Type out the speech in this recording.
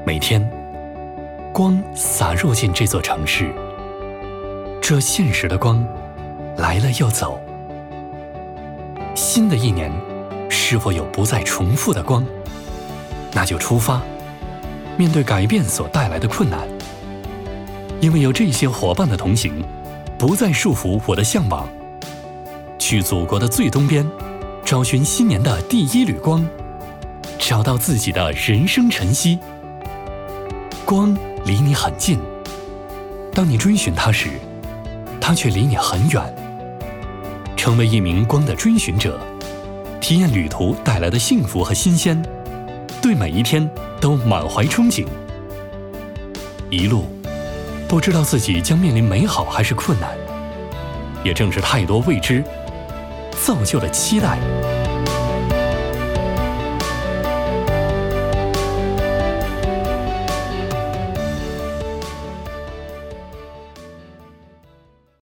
每天，光洒入进这座城市，这现实的光来了又走。新的一年，是否有不再重复的光？那就出发，面对改变所带来的困难。因为有这些伙伴的同行，不再束缚我的向往。去祖国的最东边，找寻新年的第一缕光，找到自己的人生晨曦。光离你很近，当你追寻它时，它却离你很远。成为一名光的追寻者，体验旅途带来的幸福和新鲜，对每一天都满怀憧憬。一路不知道自己将面临美好还是困难，也正是太多未知造就了期待。